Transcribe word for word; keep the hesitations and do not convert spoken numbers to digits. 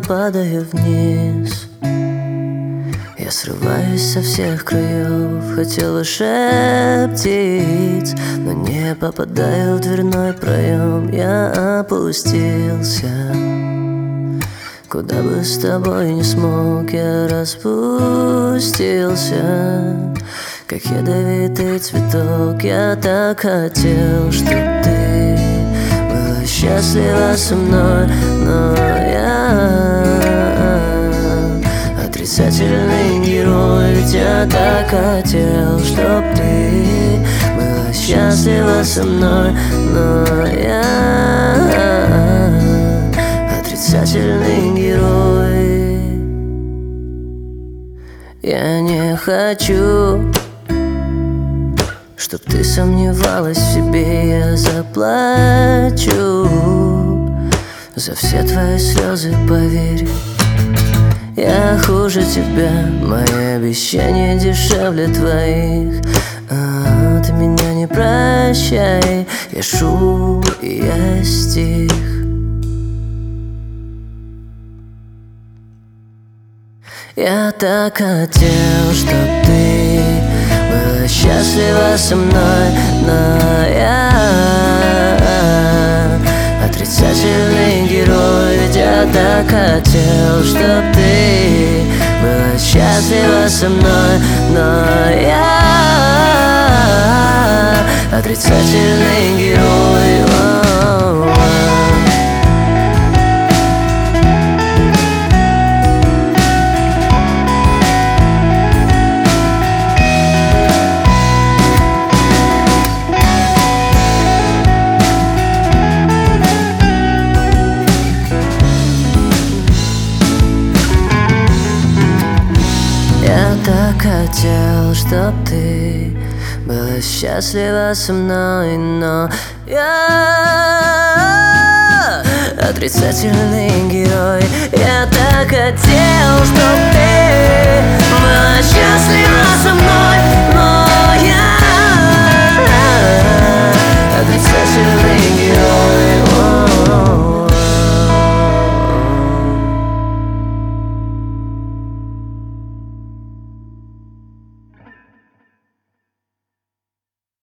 падаю вниз. Я срываюсь со всех краев, хотел лишь птиц, но не попадаю в дверной проем. Я опустился, куда бы с тобой не смог, я распустился, как ядовитый цветок. Я так хотел, чтоб ты была счастлива со мной, но я отрицательный герой. Ведь я так хотел, чтоб ты была счастлива со мной, но я отрицательный герой. Я не хочу, чтоб ты сомневалась в себе. Я заплачу за все твои слезы, поверь. Я хуже тебя, мои обещания дешевле твоих. А ты меня не прощай, я шум и я стих. Я так хотел, чтоб ты была счастлива со мной, но я отрицательный герой. Ведь я так хотел, чтоб ты была счастлива со мной, но я отрицательный герой. Я так хотел, чтоб ты была счастлива со мной, но я отрицательный герой. Я так хотел, чтоб ты была счастлива со мной, но я